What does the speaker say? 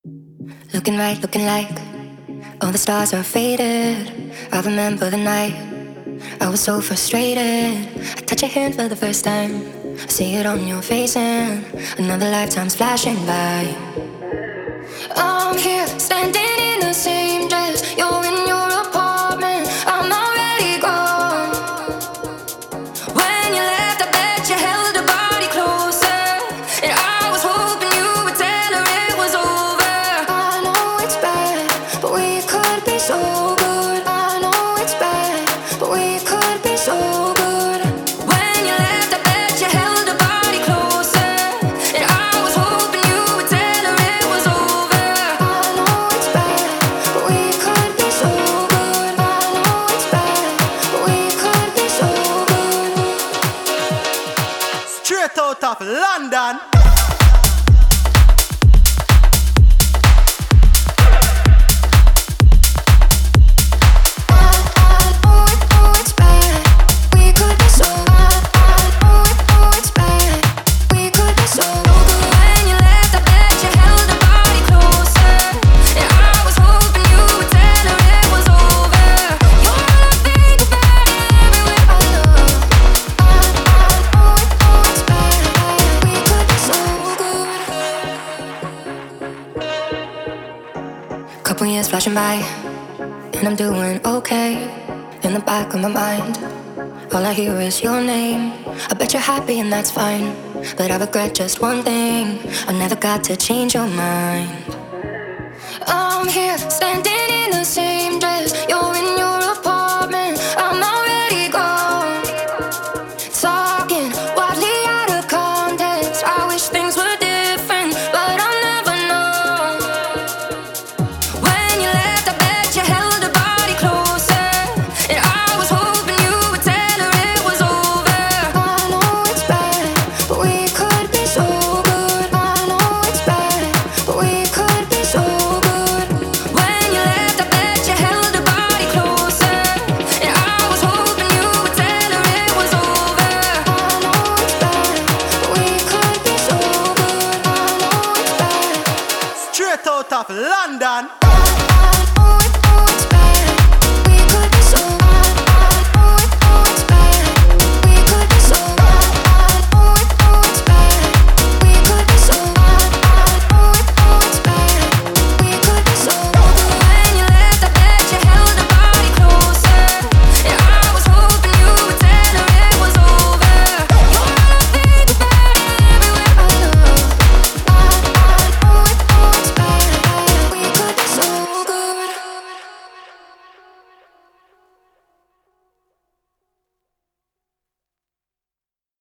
Looking right, looking like all the stars are faded. I remember the night I was so frustrated. I touch your hand for the first time. I see it on your face and another lifetime's flashing by. I'm here, standing in the same dress. You're in your apartment, I'm already gone. When you left, I bet you held her body closer, and I was hoping you would tell her it was over. I know it's bad, but we could be so good. I know it's bad, but we could be so good. When you left, I bet you held her body closer, and I was hoping you would tell her it was over. I know it's bad, but we could be so good. I know it's bad, but we could be so good. Straight out of London. Couple years flashing by, and I'm doing okay. In the back of my mind, all I hear is your name. I bet you're happy and that's fine, but I regret just one thing: I never got to change your mind. I'm here, standing in the same dress. You're in your apartment, I'm already gone. Talking wildly out of context. I wish things were different, but I'll never know. When you left, I bet you held her body closer, and I was hoping you would tell her it was over. I know it's bad, but we could be so good. I know it's bad, but we could be so good. When you left, I bet you held her body closer, and I was hoping you would tell her it was over. I know it's bad, but we could be so good. I know it's bad. Straight out of London. I know it's bad.